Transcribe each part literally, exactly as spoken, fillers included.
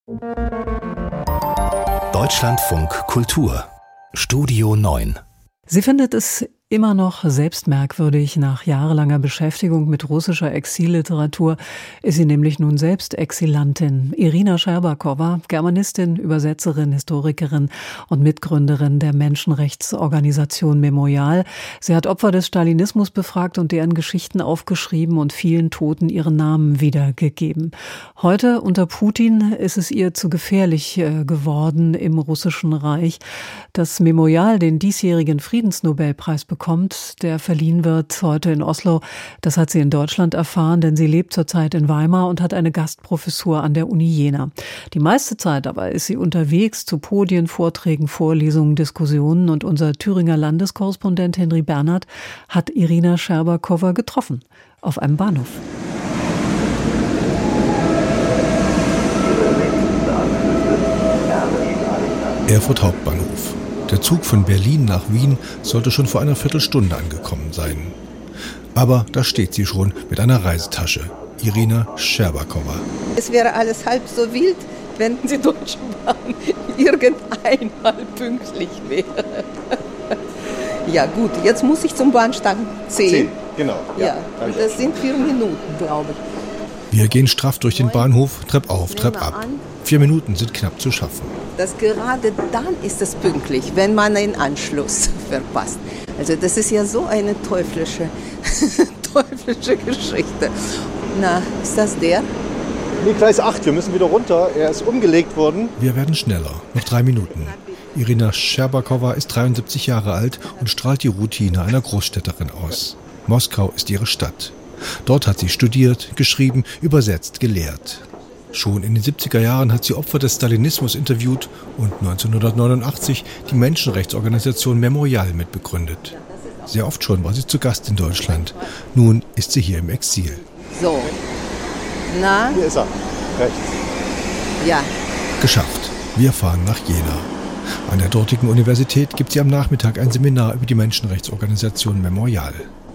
Deutschlandfunk Kultur Studio neun. Sie findet es immer noch selbst merkwürdig. Nach jahrelanger Beschäftigung mit russischer Exilliteratur ist sie nämlich nun selbst Exilantin. Irina Scherbakowa, Germanistin, Übersetzerin, Historikerin und Mitgründerin der Menschenrechtsorganisation Memorial. Sie hat Opfer des Stalinismus befragt und deren Geschichten aufgeschrieben und vielen Toten ihren Namen wiedergegeben. Heute unter Putin ist es ihr zu gefährlich geworden im russischen Reich. Das Memorial den diesjährigen Friedensnobelpreis bekommt, der verliehen wird heute in Oslo. Das hat sie in Deutschland erfahren, denn sie lebt zurzeit in Weimar und hat eine Gastprofessur an der Uni Jena. Die meiste Zeit aber ist sie unterwegs zu Podien, Vorträgen, Vorlesungen, Diskussionen, und unser Thüringer Landeskorrespondent Henry Bernhard hat Irina Scherbakowa getroffen auf einem Bahnhof. Erfurt Hauptbahnhof. Der Zug von Berlin nach Wien sollte schon vor einer Viertelstunde angekommen sein. Aber da steht sie schon mit einer Reisetasche. Irina Scherbakowa. Es wäre alles halb so wild, wenn die Deutsche Bahn irgendeinmal pünktlich wäre. Ja gut, jetzt muss ich zum Bahnsteig zehn. zehn, genau. Ja, ja, und das sind vier Minuten, glaube ich. Wir gehen straff durch den Bahnhof, Trepp auf, Trepp ab. Vier Minuten sind knapp zu schaffen. Das gerade dann ist es pünktlich, wenn man einen Anschluss verpasst. Also das ist ja so eine teuflische, teuflische Geschichte. Na, ist das der? Nee, Gleis acht, wir müssen wieder runter. Er ist umgelegt worden. Wir werden schneller, noch drei Minuten. Irina Scherbakowa ist dreiundsiebzig Jahre alt und strahlt die Routine einer Großstädterin aus. Moskau ist ihre Stadt. Dort hat sie studiert, geschrieben, übersetzt, gelehrt. Schon in den siebziger Jahren hat sie Opfer des Stalinismus interviewt und neunzehnhundertneunundachtzig die Menschenrechtsorganisation Memorial mitbegründet. Sehr oft schon war sie zu Gast in Deutschland. Nun ist sie hier im Exil. So, na? Hier ist er, rechts. Ja. Geschafft. Wir fahren nach Jena. An der dortigen Universität gibt sie am Nachmittag ein Seminar über die Menschenrechtsorganisation Memorial.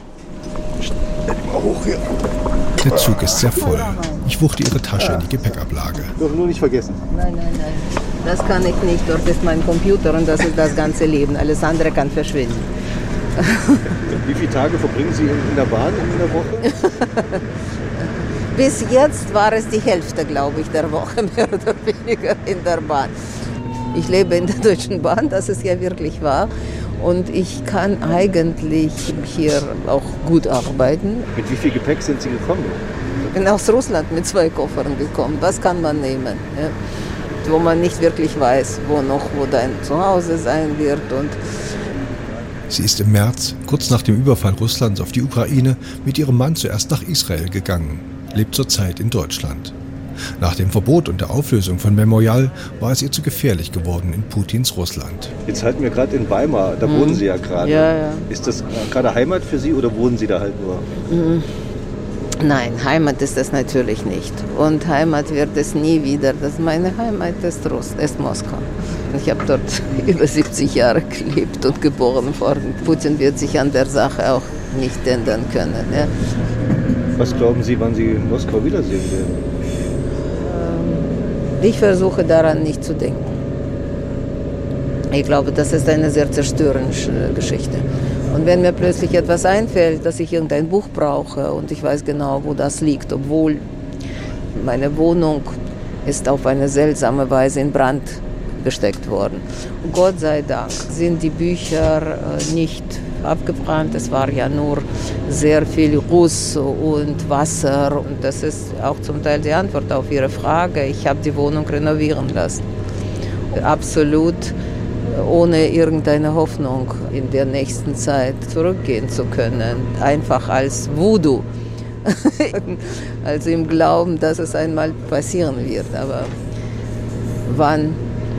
Mal hoch hier. Der Zug ist sehr voll. Ich wuchte ihre Tasche in die Gepäckablage. Dürfen nur nicht vergessen. Nein, nein, nein. Das kann ich nicht. Dort ist mein Computer und das ist das ganze Leben. Alles andere kann verschwinden. Wie viele Tage verbringen Sie in der Bahn in der Woche? Bis jetzt war es die Hälfte, glaube ich, der Woche, mehr oder weniger in der Bahn. Ich lebe in der Deutschen Bahn, das ist ja wirklich wahr. Und ich kann eigentlich hier auch gut arbeiten. Mit wie viel Gepäck sind Sie gekommen? Ich bin aus Russland mit zwei Koffern gekommen. Was kann man nehmen? Ja? Wo man nicht wirklich weiß, wo noch, wo dein Zuhause sein wird. Und Sie ist im März, kurz nach dem Überfall Russlands auf die Ukraine, mit ihrem Mann zuerst nach Israel gegangen, lebt zurzeit in Deutschland. Nach dem Verbot und der Auflösung von Memorial war es ihr zu gefährlich geworden in Putins Russland. Jetzt halten wir gerade in Weimar, da hm. wohnen Sie ja gerade. Ja, ja. Ist das gerade Heimat für Sie oder wohnen Sie da halt nur? Mhm. Nein, Heimat ist das natürlich nicht. Und Heimat wird es nie wieder. Das meine Heimat ist Russ, ist Moskau. Ich habe dort über siebzig Jahre gelebt und geboren worden. Putin wird sich an der Sache auch nicht ändern können. Ja. Was glauben Sie, wann Sie Moskau wiedersehen werden? Ich versuche daran nicht zu denken. Ich glaube, das ist eine sehr zerstörende Geschichte. Und wenn mir plötzlich etwas einfällt, dass ich irgendein Buch brauche und ich weiß genau, wo das liegt, obwohl meine Wohnung ist auf eine seltsame Weise in Brand gesteckt worden. Und Gott sei Dank sind die Bücher nicht abgebrannt. Es war ja nur sehr viel Ruß und Wasser. Und das ist auch zum Teil die Antwort auf Ihre Frage. Ich habe die Wohnung renovieren lassen. Absolut ohne irgendeine Hoffnung, in der nächsten Zeit zurückgehen zu können. Einfach als Voodoo. Also im Glauben, dass es einmal passieren wird. Aber wann,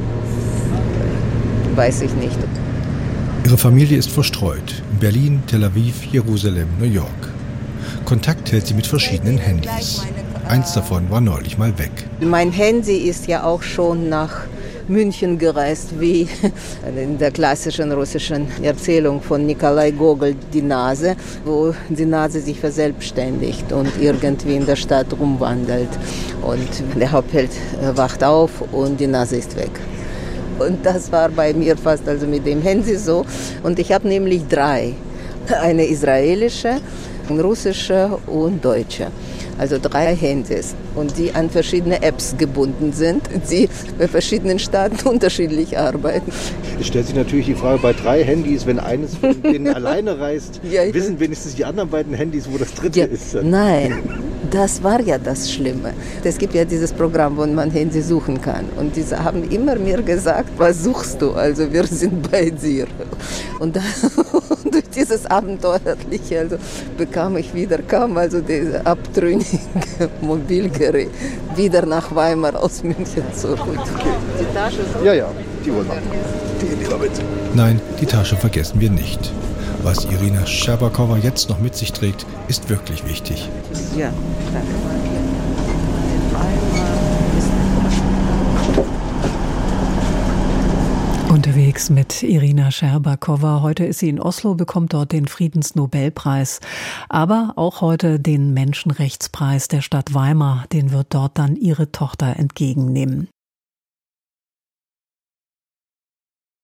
weiß ich nicht. Ihre Familie ist verstreut in Berlin, Tel Aviv, Jerusalem, New York. Kontakt hält sie mit verschiedenen Handys. Eins davon war neulich mal weg. Mein Handy ist ja auch schon nach München gereist, wie in der klassischen russischen Erzählung von Nikolai Gogol, die Nase, wo die Nase sich verselbstständigt und irgendwie in der Stadt rumwandelt. Und der Hauptheld wacht auf und die Nase ist weg. Und das war bei mir fast also mit dem Handy so. Und ich habe nämlich drei. Eine israelische, eine russische und deutsche. Also drei Handys. Und die an verschiedene Apps gebunden sind, die bei verschiedenen Staaten unterschiedlich arbeiten. Es stellt sich natürlich die Frage, bei drei Handys, wenn eines von denen alleine reist, ja, wissen wenigstens die anderen beiden Handys, wo das dritte ja, ist. Nein, das war ja das Schlimme. Es gibt ja dieses Programm, wo man Handy suchen kann. Und diese haben immer mir gesagt, was suchst du? Also wir sind bei dir. Und dann, durch dieses Abenteuerliche also bekam ich wieder, kam also diese abtrünnige Mobilgerät wieder nach Weimar aus München zurück. Okay. Die Tasche so? Ja, ja, die wollen wir. Die nehmen wir mit. Nein, die Tasche vergessen wir nicht. Was Irina Scherbakowa jetzt noch mit sich trägt, ist wirklich wichtig. Ja, danke. Unterwegs mit Irina Scherbakowa. Heute ist sie in Oslo, bekommt dort den Friedensnobelpreis. Aber auch heute den Menschenrechtspreis der Stadt Weimar. Den wird dort dann ihre Tochter entgegennehmen.